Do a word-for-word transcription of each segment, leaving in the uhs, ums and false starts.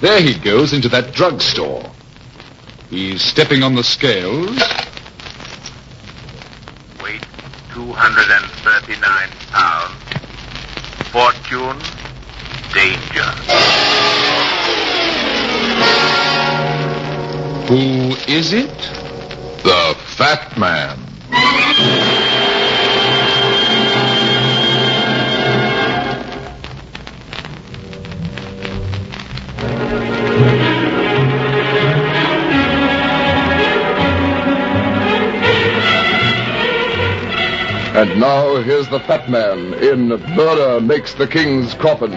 There he goes into that drugstore. He's stepping on the scales. Weight two hundred thirty-nine pounds. Fortune, danger. Who is it? The Fat Man. And now here's the Fat Man in Murder Makes the King's Coffin.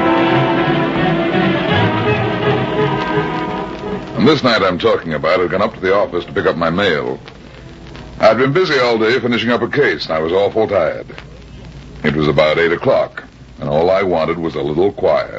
And this night I'm talking about, I'd gone up to the office to pick up my mail. I'd been busy all day finishing up a case, and I was awful tired. It was about eight o'clock, and all I wanted was a little quiet.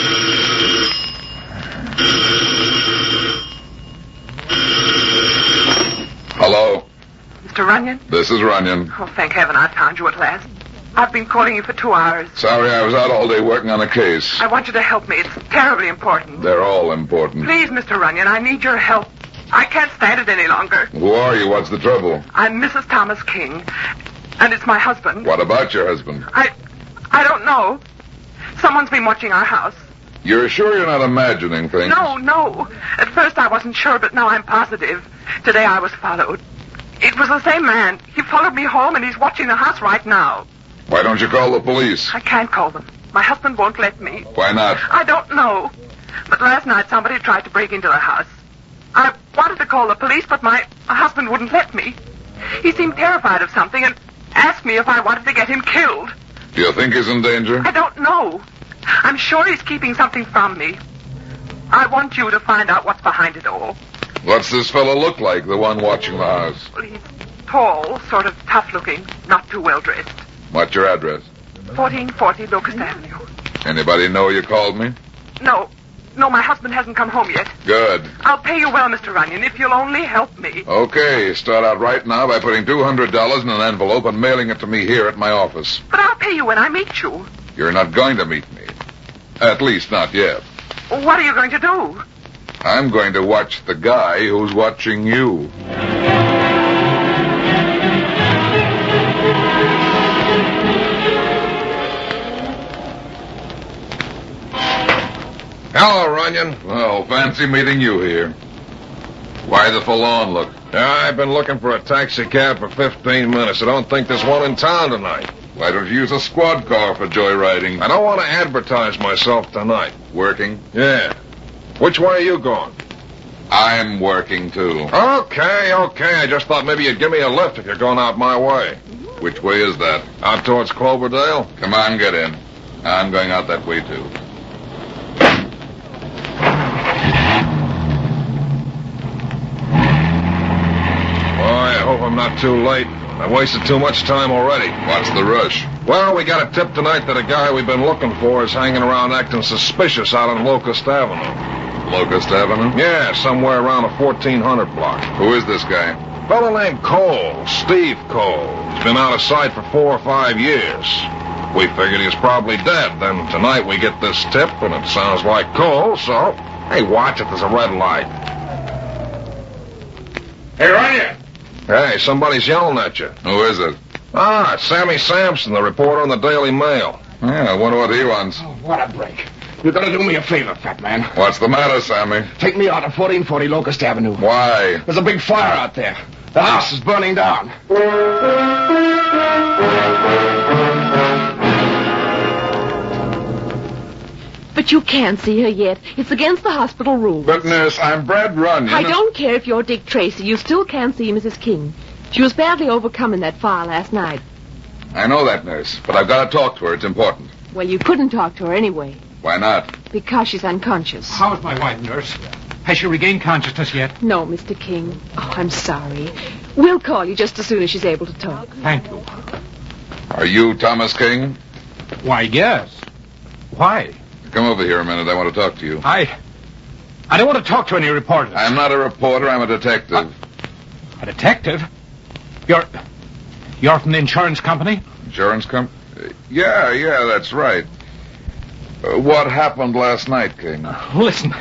Hello? Mister Runyon? This is Runyon. Oh, thank heaven I found you at last. I've been calling you for two hours. Sorry, I was out all day working on a case. I want you to help me. It's terribly important. They're all important. Please, Mister Runyon, I need your help. I can't stand it any longer. Who are you? What's the trouble? I'm Missus Thomas King, and it's my husband. What about your husband? I... I don't know. Someone's been watching our house. You're sure you're not imagining things? No, no. At first I wasn't sure, but now I'm positive. Today I was followed. It was the same man. He followed me home, and he's watching the house right now. Why don't you call the police? I can't call them. My husband won't let me. Why not? I don't know. But last night somebody tried to break into the house. I wanted to call the police, but my husband wouldn't let me. He seemed terrified of something and asked me if I wanted to get him killed. Do you think he's in danger? I don't know. I'm sure he's keeping something from me. I want you to find out what's behind it all. What's this fellow look like, the one watching the house? Well, he's tall, sort of tough-looking, not too well-dressed. What's your address? fourteen forty Locust Avenue. Anybody know you called me? No. No, my husband hasn't come home yet. Good. I'll pay you well, Mister Runyon, if you'll only help me. Okay, start out right now by putting two hundred dollars in an envelope and mailing it to me here at my office. But I'll pay you when I meet you. You're not going to meet me. At least not yet. What are you going to do? I'm going to watch the guy who's watching you. Hello, Runyon. Well, fancy meeting you here. Why the forlorn look? Yeah, I've been looking for a taxi cab for fifteen minutes. I don't think there's one in town tonight. Why don't you use a squad car for joyriding? I don't want to advertise myself tonight. Working? Yeah. Which way are you going? I'm working, too. Okay, okay. I just thought maybe you'd give me a lift if you're going out my way. Which way is that? Out towards Cloverdale? Come on, get in. I'm going out that way, too. Boy, I hope I'm not too late. I wasted too much time already. What's the rush? Well, we got a tip tonight that a guy we've been looking for is hanging around acting suspicious out on Locust Avenue. Locust Avenue? Yeah, somewhere around the fourteen hundred block. Who is this guy? Fellow named Cole, Steve Cole. He's been out of sight for four or five years. We figured he was probably dead. Then tonight we get this tip, and it sounds like Cole, so... Hey, watch it, there's a red light. Hey, Runyon! Hey, somebody's yelling at you. Who is it? Ah, it's Sammy Sampson, the reporter on the Daily Mail. Yeah, I wonder what he wants. Oh, what a break. You're going to do me a favor, fat man. What's the matter, Sammy? Take me out of fourteen forty Locust Avenue. Why? There's a big fire out there. The house is burning down. But you can't see her yet. It's against the hospital rules. But, nurse, I'm Brad Runyon. I don't care if you're Dick Tracy. You still can't see Missus King. She was badly overcome in that fire last night. I know that, nurse, but I've got to talk to her. It's important. Well, you couldn't talk to her anyway. Why not? Because she's unconscious. How's my wife, nurse? Has she regained consciousness yet? No, Mister King. Oh, I'm sorry. We'll call you just as soon as she's able to talk. Thank you. Are you Thomas King? Why, yes. Why? Come over here a minute. I want to talk to you. I... I don't want to talk to any reporters. I'm not a reporter. I'm a detective. Uh, a detective? You're... You're from the insurance company? Insurance company? Uh, yeah, yeah, that's right. Uh, what happened last night, King? Uh, listen,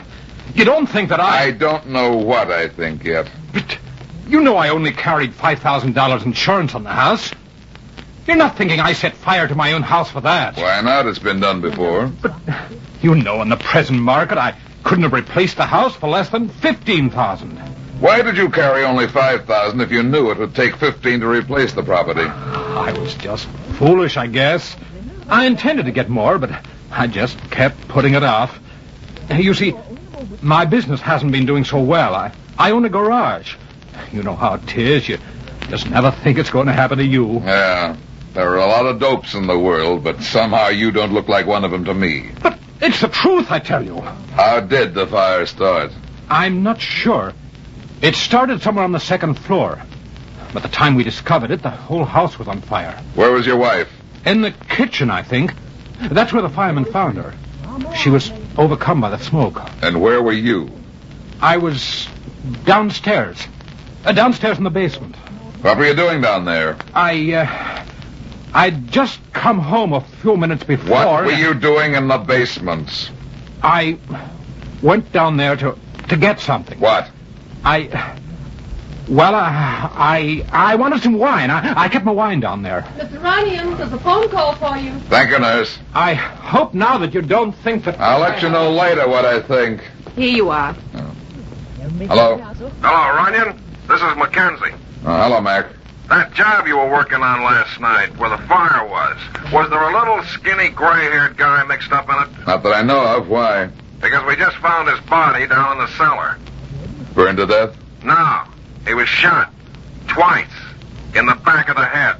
You don't think that I... I don't know what I think yet. But you know I only carried five thousand dollars insurance on the house. You're not thinking I set fire to my own house for that. Why not? It's been done before. But you know in the present market I couldn't have replaced the house for less than fifteen thousand dollars. Why did you carry only five thousand dollars if you knew it would take fifteen to replace the property? I was just foolish, I guess. I intended to get more, but I just kept putting it off. You see, my business hasn't been doing so well. I, I own a garage. You know how it is. You just never think it's going to happen to you. Yeah, there are a lot of dopes in the world, but somehow you don't look like one of them to me. But it's the truth, I tell you. How did the fire start? I'm not sure. It started somewhere on the second floor. By the time we discovered it, the whole house was on fire. Where was your wife? In the kitchen, I think. That's where the firemen found her. She was overcome by the smoke. And where were you? I was downstairs. Uh, downstairs in the basement. What were you doing down there? I, uh... I'd just come home a few minutes before... What were you doing in the basement? I went down there to, to get something. What? I... Well, I, I I wanted some wine. I, I kept my wine down there. Mister Runyon, there's a phone call for you. Thank you, nurse. I hope now that you don't think that... I'll let you know later what I think. Here you are. Oh. Hello? Hello, Runyon. This is Mackenzie. Oh, hello, Mac. That job you were working on last night, where the fire was, was there a little skinny gray-haired guy mixed up in it? Not that I know of. Why? Because we just found his body down in the cellar. Burned to death? No. He was shot. Twice. In the back of the head.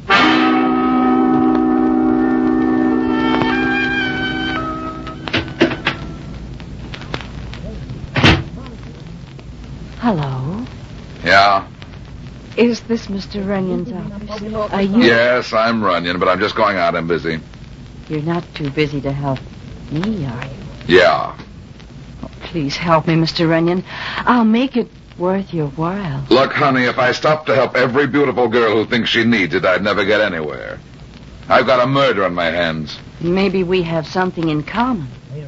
Hello. Yeah? Is this Mister Runyon's office? Are you... Yes, I'm Runyon, but I'm just going out. I'm busy. You're not too busy to help me, are you? Yeah. Oh, please help me, Mister Runyon. I'll make it worth your while. Look, honey, if I stopped to help every beautiful girl who thinks she needs it, I'd never get anywhere. I've got a murder on my hands. Maybe we have something in common.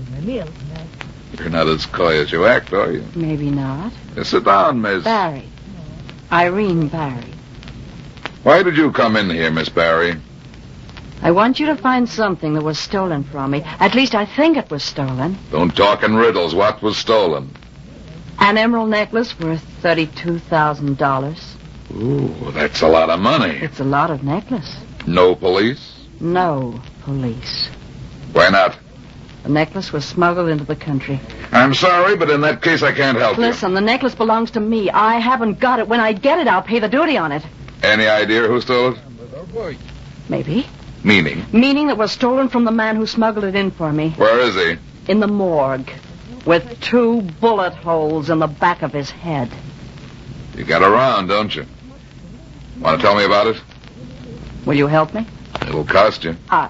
You're not as coy as you act, are you? Maybe not. Yes, sit down, Miss... Barry. Irene Barry. Why did you come in here, Miss Barry? I want you to find something that was stolen from me. At least I think it was stolen. Don't talk in riddles. What was stolen? An emerald necklace worth thirty-two thousand dollars. Ooh, that's a lot of money. It's a lot of necklace. No police? No police. Why not? The necklace was smuggled into the country. I'm sorry, but in that case I can't help you. Listen, the necklace belongs to me. I haven't got it. When I get it, I'll pay the duty on it. Any idea who stole it? Maybe. Meaning? Meaning it was stolen from the man who smuggled it in for me. Where is he? In the morgue. With two bullet holes in the back of his head. You got around, don't you? Want to tell me about it? Will you help me? It'll cost you. Uh,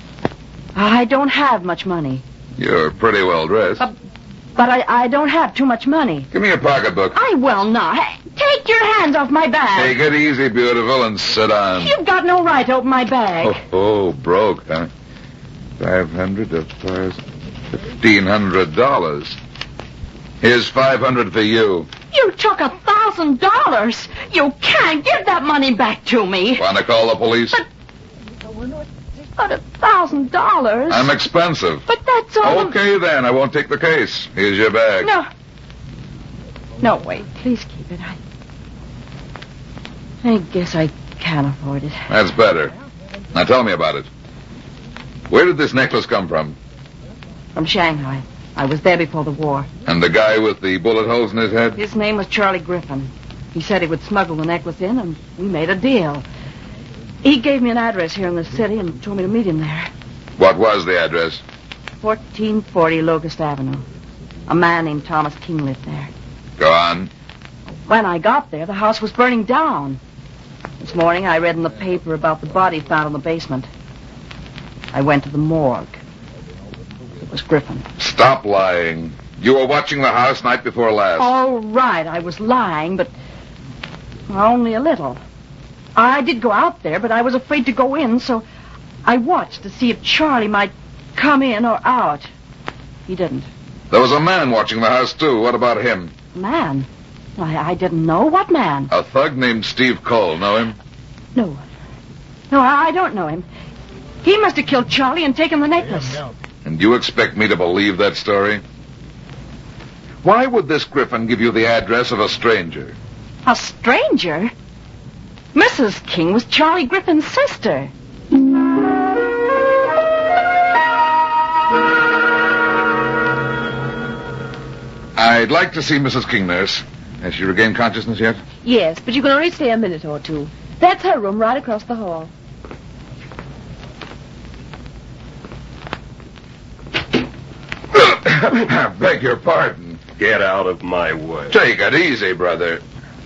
I don't have much money. You're pretty well dressed. Uh, but I, I don't have too much money. Give me your pocketbook. I will not. Hey, take your hands off my bag. Take it easy, beautiful, and sit down. You've got no right to open my bag. Oh, oh broke, huh? Five hundred dollars, fifteen hundred dollars. Here's five hundred for you. You took a thousand dollars. You can't give that money back to me. Want to call the police? But, but a thousand dollars. I'm expensive. But that's all. Okay, then. I won't take the case. Here's your bag. No. No, wait. Please keep it. I, I guess I can't afford it. That's better. Now tell me about it. Where did this necklace come from? From Shanghai. I was there before the war. And the guy with the bullet holes in his head? His name was Charlie Griffin. He said he would smuggle the necklace in, and we made a deal. He gave me an address here in the city and told me to meet him there. What was the address? fourteen forty Locust Avenue. A man named Thomas King lived there. Go on. When I got there, the house was burning down. This morning, I read in the paper about the body found in the basement. I went to the morgue. It was Griffin. Stop lying. You were watching the house night before last. All right, I was lying, but only a little. I did go out there, but I was afraid to go in, so I watched to see if Charlie might come in or out. He didn't. There was a man watching the house, too. What about him? Man? I, I didn't know. What man? A thug named Steve Cole. Know him? No. No, I, I don't know him. He must have killed Charlie and taken the necklace. And you expect me to believe that story? Why would this Griffin give you the address of a stranger? A stranger? Missus King was Charlie Griffin's sister. I'd like to see Missus King, nurse. Has she regained consciousness yet? Yes, but you can only stay a minute or two. That's her room right across the hall. I beg your pardon. Get out of my way. Take it easy, brother.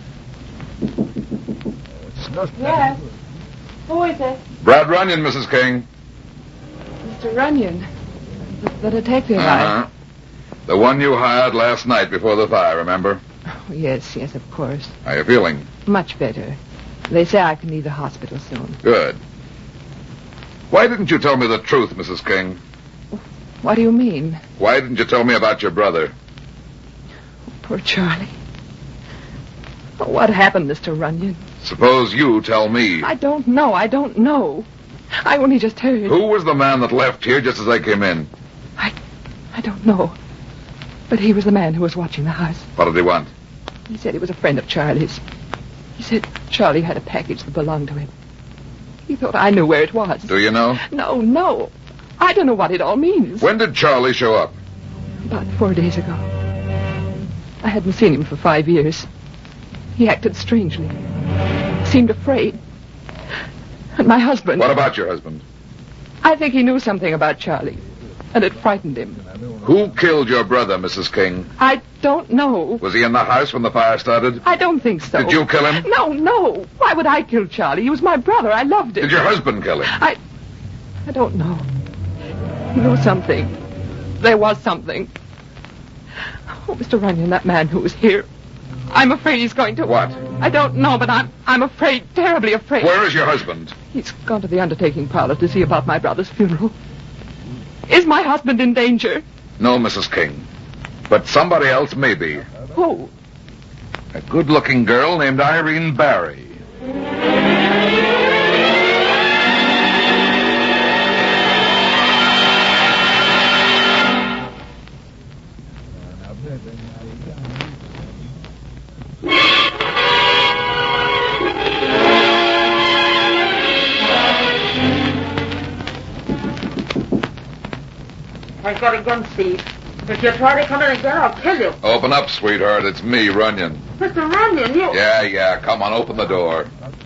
Yes. Who is it? Brad Runyon, Missus King. Mister Runyon. The, the detective. Uh-huh. The one you hired last night before the fire, remember? I... Oh, yes, yes, of course. How are you feeling? Much better. They say I can leave the hospital soon. Good. Why didn't you tell me the truth, Missus King? What do you mean? Why didn't you tell me about your brother? Poor Charlie. Oh, what happened, Mister Runyon? Suppose you tell me. I don't know. I don't know. I only just heard. Who was the man that left here just as I came in? I... I don't know. But he was the man who was watching the house. What did he want? He said he was a friend of Charlie's. He said Charlie had a package that belonged to him. He thought I knew where it was. Do you know? No, no. I don't know what it all means. When did Charlie show up? About four days ago. I hadn't seen him for five years. He acted strangely. Seemed afraid. And my husband... What about your husband? I think he knew something about Charlie. And it frightened him. Who killed your brother, Missus King? I don't know. Was he in the house when the fire started? I don't think so. Did you kill him? No, no. Why would I kill Charlie? He was my brother. I loved him. Did your husband kill him? I... I don't know. He knew something. There was something. Oh, Mister Runyon, that man who was here. I'm afraid he's going to... What? I don't know, but I'm I'm afraid, terribly afraid. Where is your husband? He's gone to the undertaking parlor to see about my brother's funeral. Is my husband in danger? No, Missus King. But somebody else may be. Who? A good-looking girl named Irene Barry. I've got a gun, Steve. If you try to come in again, I'll kill you. Open up, sweetheart. It's me, Runyon. Mister Runyon, you... Yeah, yeah. Come on, open the door.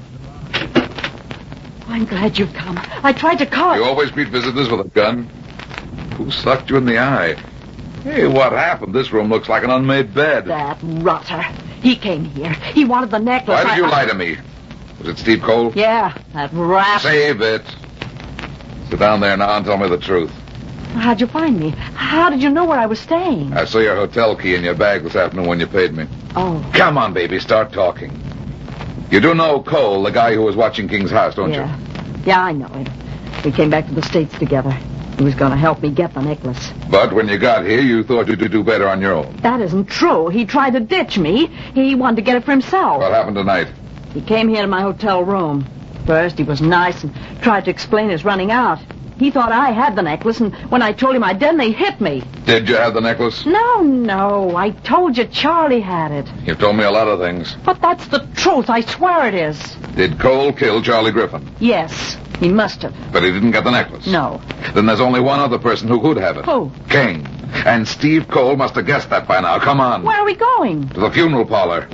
I'm glad you've come. I tried to call... You always greet visitors with a gun? Who sucked you in the eye? Hey, what happened? This room looks like an unmade bed. That rotter. He came here. He wanted the necklace. Why did you I... lie to me? Was it Steve Cole? Yeah, that rat. Save it. Sit down there now and tell me the truth. How'd you find me? How did you know where I was staying? I saw your hotel key in your bag this afternoon when you paid me. Oh. Come on, baby, start talking. You do know Cole, the guy who was watching King's house, don't yeah. you? Yeah, I know him. We came back to the States together. He was going to help me get the necklace. But when you got here, you thought you'd do better on your own. That isn't true. He tried to ditch me. He wanted to get it for himself. What happened tonight? He came here to my hotel room. First, he was nice and tried to explain his running out. He thought I had the necklace, and when I told him I didn't, he hit me. Did you have the necklace? No, no. I told you Charlie had it. You've told me a lot of things. But that's the truth. I swear it is. Did Cole kill Charlie Griffin? Yes, he must have. But he didn't get the necklace? No. Then there's only one other person who could have it. Who? King. And Steve Cole must have guessed that by now. Come on. Where are we going? To the funeral parlor.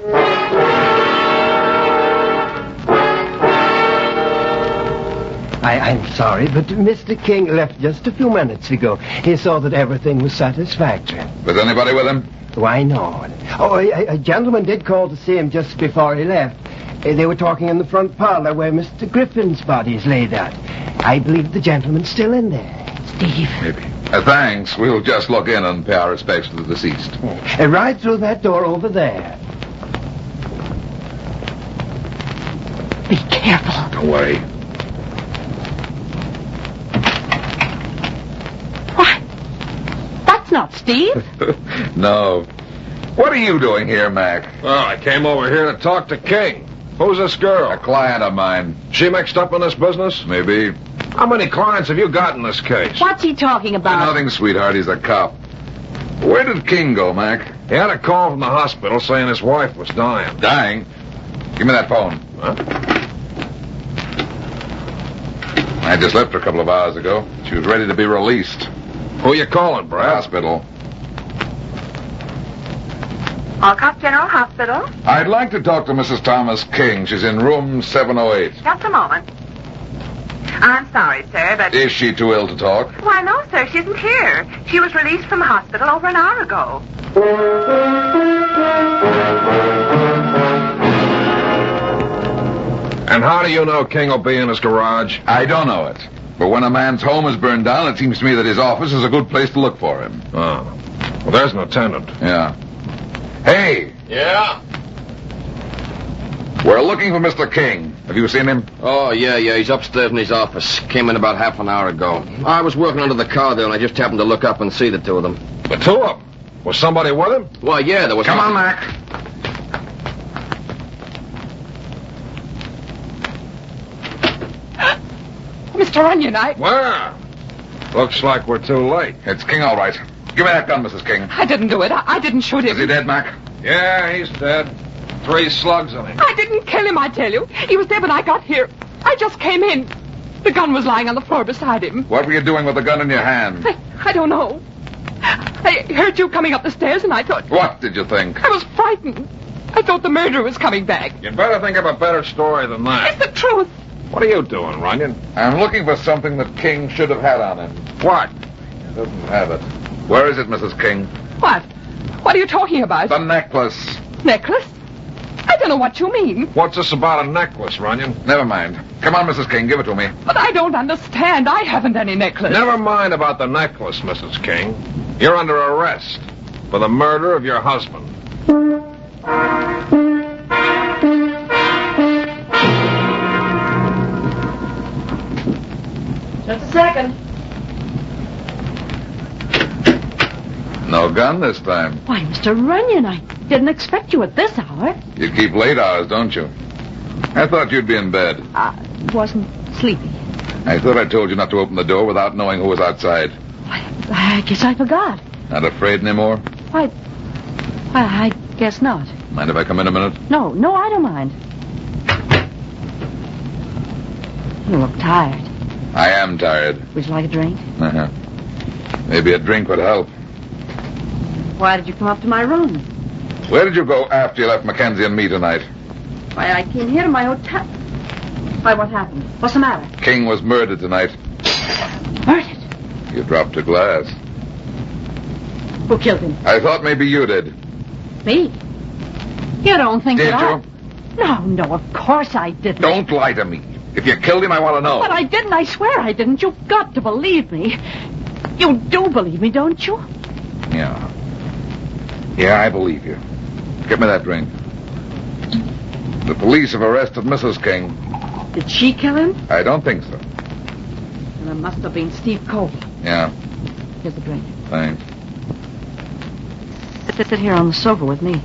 I, I'm sorry, but Mister King left just a few minutes ago. He saw that everything was satisfactory. Was anybody with him? Why, no. Oh, a, a gentleman did call to see him just before he left. Uh, They were talking in the front parlor where Mister Griffin's body is laid out. I believe the gentleman's still in there. Steve. Maybe. Uh, thanks. We'll just look in and pay our respects to the deceased. Uh, right through that door over there. Be careful. Don't worry. What? That's It's not Steve. No. What are you doing here, Mac? Well, I came over here to talk to King. Who's this girl? A client of mine. She mixed up in this business? Maybe. How many clients have you got in this case? What's he talking about? Nothing, sweetheart. He's a cop. Where did King go, Mac? He had a call from the hospital saying his wife was dying. Dying? Give me that phone. Huh? I just left her a couple of hours ago. She was ready to be released. Who you calling, Brad? Hospital. Alcott General Hospital. I'd like to talk to Missus Thomas King. She's in room seven oh eight. Just a moment. I'm sorry, sir, but... Is she too ill to talk? Why, no, sir, she isn't here. She was released from the hospital over an hour ago. And how do you know King will be in his garage? I don't know it. But when a man's home is burned down, it seems to me that his office is a good place to look for him. Oh. Well, there's an attendant. Yeah. Hey, Yeah? we're looking for Mister King. Have you seen him? Oh, yeah, yeah. He's upstairs in his office. Came in about half an hour ago. I was working under the car there, and I just happened to look up and see the two of them. The two of them? Was somebody with him? Why, yeah, there was... Come on, Mac. Mister Onion, I... Well, looks like we're too late. It's King, all right. Give me that gun, Missus King. I didn't do it. I, I didn't shoot him. Is he dead, Mac? Yeah, he's dead. Three slugs on him. I didn't kill him, I tell you. He was dead when I got here. I just came in. The gun was lying on the floor beside him. What were you doing with the gun in your hand? I, I don't know. I heard you coming up the stairs, and I thought... What did you think? I was frightened. I thought the murderer was coming back. You'd better think of a better story than that. It's the truth. What are you doing, Runyon? I'm looking for something that King should have had on him. What? He doesn't have it. Where is it, Missus King? What? What are you talking about? The necklace. Necklace? I don't know what you mean. What's this about a necklace, Runyon? Never mind. Come on, Missus King, give it to me. But I don't understand. I haven't any necklace. Never mind about the necklace, Missus King. You're under arrest for the murder of your husband. Just a second. No gun this time. Why, Mister Runyon, I didn't expect you at this hour. You keep late hours, don't you? I thought you'd be in bed. I wasn't sleepy. I thought I told you not to open the door without knowing who was outside. I, I guess I forgot. Not afraid anymore? Why, why, I guess not. Mind if I come in a minute? No, no, I don't mind. You look tired. I am tired. Would you like a drink? Uh-huh. Maybe a drink would help. Why did you come up to my room? Where did you go after you left Mackenzie and me tonight? Why, I came here to my hotel. Why, what happened? What's the matter? King was murdered tonight. Murdered? You dropped a glass. Who killed him? I thought maybe you did. Me? You don't think Did that you? I... No, no, of course I didn't. Don't lie to me. If you killed him, I want to know. But I didn't. I swear I didn't. You've got to believe me. You do believe me, don't you? Yeah. Yeah, I believe you. Get me that drink. The police have arrested Missus King. Did she kill him? I don't think so. Well, it must have been Steve Cole. Yeah, Here's the drink. thanks. Sit, sit here on the sofa with me.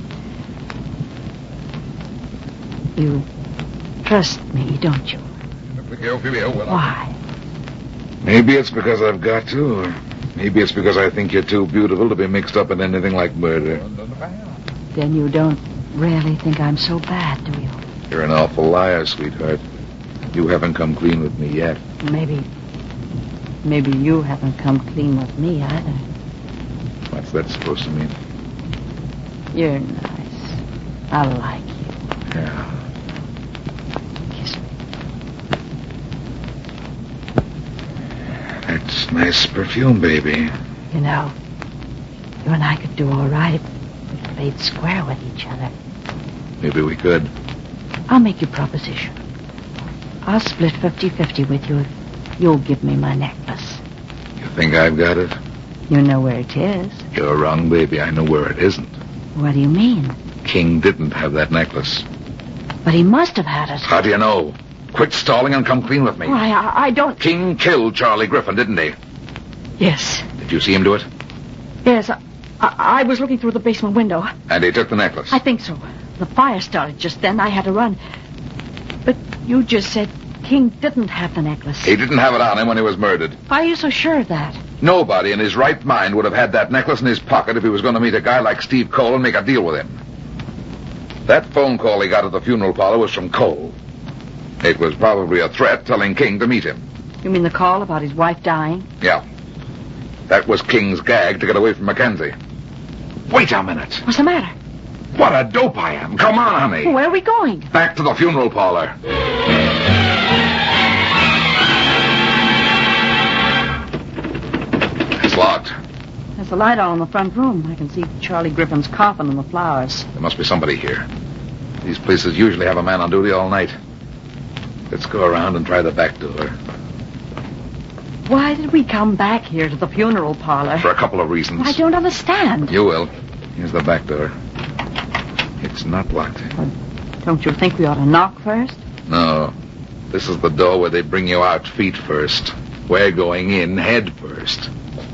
You trust me, don't you? Why? Maybe it's because I've got to, or maybe it's because I think you're too beautiful to be mixed up in anything like murder. Then you don't really think I'm so bad, do you? You're an awful liar, sweetheart. You haven't come clean with me yet. Maybe... Maybe you haven't come clean with me either. What's that supposed to mean? You're nice. I like you. Yeah. Kiss me. That's nice perfume, baby. You know, you and I could do all right if we played square with each other. Maybe we could. I'll make you a proposition. I'll split fifty-fifty with you if you'll give me my necklace. You think I've got it? You know where it is. You're wrong, baby. I know where it isn't. What do you mean? King didn't have that necklace. But he must have had it. How do you know? Quit stalling and come clean with me. Why, I, I don't... King killed Charlie Griffin, didn't he? Yes. Did you see him do it? Yes, I, I, I was looking through the basement window. And he took the necklace? I think so. The fire started just then. I had to run. But you just said King didn't have the necklace. He didn't have it on him when he was murdered. Why are you so sure of that? Nobody in his right mind would have had that necklace in his pocket if he was going to meet a guy like Steve Cole and make a deal with him. That phone call he got at the funeral parlor was from Cole. It was probably a threat telling King to meet him. You mean the call about his wife dying? Yeah. That was King's gag to get away from Mackenzie. Wait a minute. What's the matter? What a dope I am. Come on, honey. Where are we going? Back to the funeral parlor. It's locked. There's a light on in the front room. I can see Charlie Griffin's coffin and the flowers. There must be somebody here. These places usually have a man on duty all night. Let's go around and try the back door. Why did we come back here to the funeral parlor? For a couple of reasons. I don't understand. You will. Here's the back door. It's not locked. Well, don't you think we ought to knock first? No. This is the door where they bring you out feet first. We're going in head first.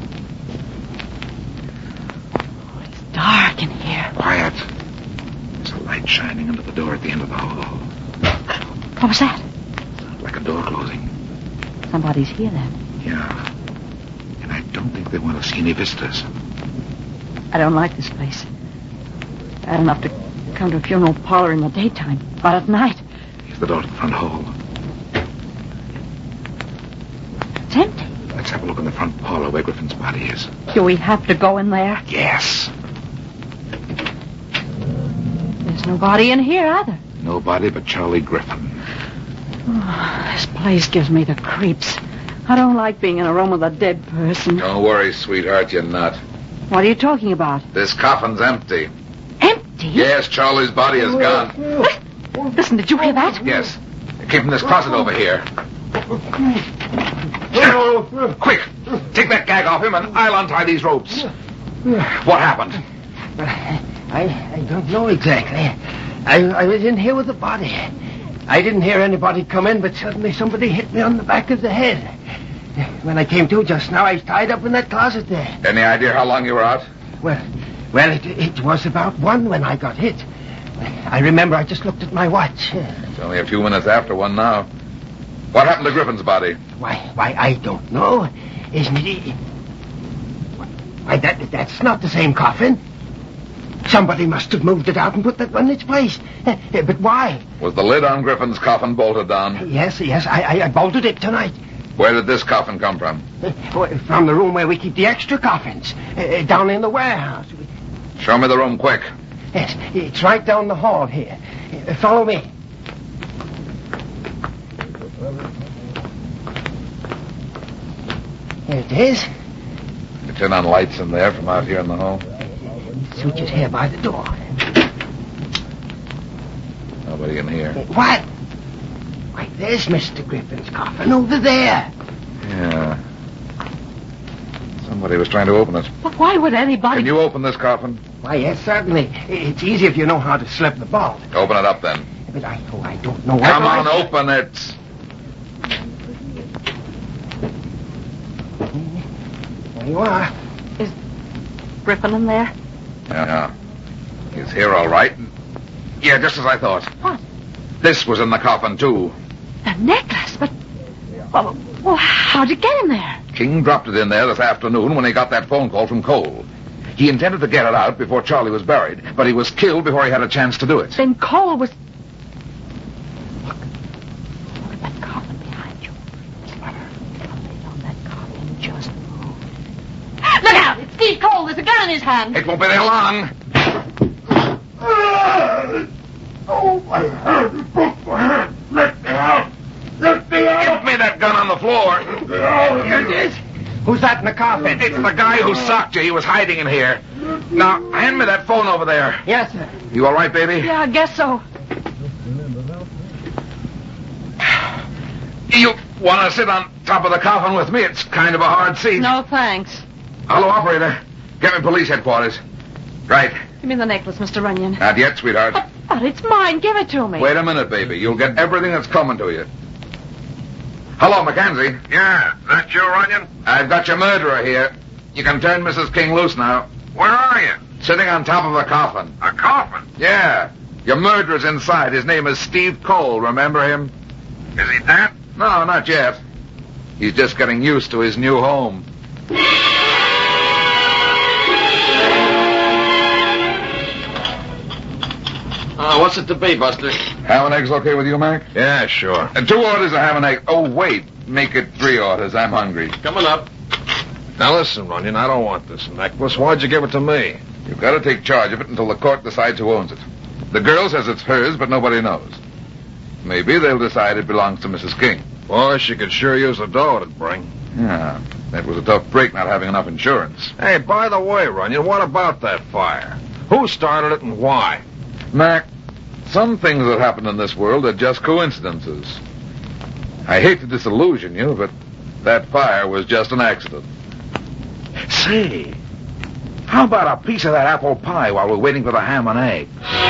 Oh, it's dark in here. Quiet. There's a light shining under the door at the end of the hall. What was that? Like a door closing. Somebody's here then. Yeah. And I don't think they want to see any visitors. I don't like this place. Bad enough to come to a funeral parlor in the daytime, but at night. Here's the door to the front hall. It's empty. Let's have a look in the front parlor where Griffin's body is. Do we have to go in there? Yes. There's nobody in here either. Nobody but Charlie Griffin. Oh, this place gives me the creeps. I don't like being in a room with a dead person. Don't worry, sweetheart, you're not. What are you talking about? This coffin's empty. Empty? Yes, Charlie's body is gone. Listen, did you hear that? Yes. It came from this closet over here. Quick! Take that gag off him and I'll untie these ropes. What happened? I, I don't know exactly. I, I was in here with the body. I didn't hear anybody come in, but suddenly somebody hit me on the back of the head. When I came to just now, I was tied up in that closet there. Any idea how long you were out? Well, well, it, it was about one when I got hit. I remember I just looked at my watch. It's only a few minutes after one now. What happened to Griffin's body? Why, why, I don't know. Isn't it? Why, that, that's not the same coffin. Somebody must have moved it out and put that one in its place. Uh, but why? Was the lid on Griffin's coffin bolted down? Yes, yes, I, I, I bolted it tonight. Where did this coffin come from? Uh, from the room where we keep the extra coffins. Uh, down in the warehouse. Show me the room, quick. Yes, it's right down the hall here. Uh, follow me. There it is. You turn on lights in there from out here in the hall? Switch it here by the door. Nobody in here. What? Why, there's Mister Griffin's coffin over there. Yeah. Somebody was trying to open it. But why would anybody... Can you open this coffin? Why, yes, certainly. It's easy if you know how to slip the bolt. Open it up, then. But I, oh, I don't know what... Come on, I... open it. There you are. Is Griffin in there? Yeah. He's here, all right. Yeah, just as I thought. What? This was in the coffin, too. The necklace? But... Well, well, how'd it get in there? King dropped it in there this afternoon when he got that phone call from Cole. He intended to get it out before Charlie was buried, but he was killed before he had a chance to do it. Then Cole was... Look. Look at that coffin behind you. Something on that coffin just moved. Look out! It's Steve Cole. There's a gun in his hand. It won't be there long. Oh, my hand! It broke my hand! Let me out! Let me out! Give me that gun on the floor. Let me out! Here it is. Who's that in the coffin? It's the guy who socked you. He was hiding in here. Now, hand me that phone over there. Yes, sir. You all right, baby? Yeah, I guess so. You want to sit on top of the coffin with me? It's kind of a hard seat. No, thanks. Hello, operator. Get me police headquarters. Right. Give me the necklace, Mister Runyon. Not yet, sweetheart. But, but it's mine. Give it to me. Wait a minute, baby. You'll get everything that's coming to you. Hello, Mackenzie. Yeah, that you, Runyon? I've got your murderer here. you can turn Missus King loose now. Where are you? Sitting on top of a coffin. A coffin? Yeah. Your murderer's inside. His name is Steve Cole. Remember him? Is he dead? No, not yet. He's just getting used to his new home. Uh, what's it to be, Buster? Ham and eggs okay with you, Mac? Yeah, sure. And two orders of ham and eggs. Oh, wait. Make it three orders. I'm hungry. Coming up. Now listen, Runyon, I don't want this necklace. Why'd you give it to me? You've got to take charge of it until the court decides who owns it. The girl says it's hers, but nobody knows. Maybe they'll decide it belongs to Missus King. Boy, she could sure use the dough it'd bring. Yeah, that was a tough break not having enough insurance. Hey, by the way, Runyon, what about that fire? Who started it and why? Mac, some things that happen in this world are just coincidences. I hate to disillusion you, but that fire was just an accident. Say, how about a piece of that apple pie while we're waiting for the ham and egg?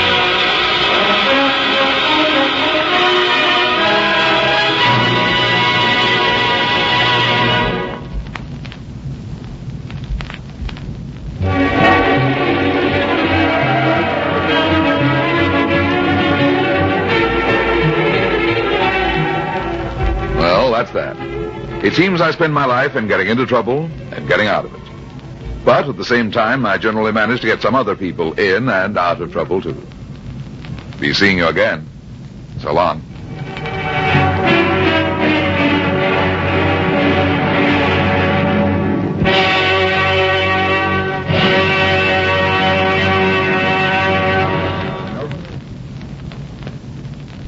Well, that's that. It seems I spend my life in getting into trouble and getting out of it. But at the same time, I generally manage to get some other people in and out of trouble, too. Be seeing you again. So long.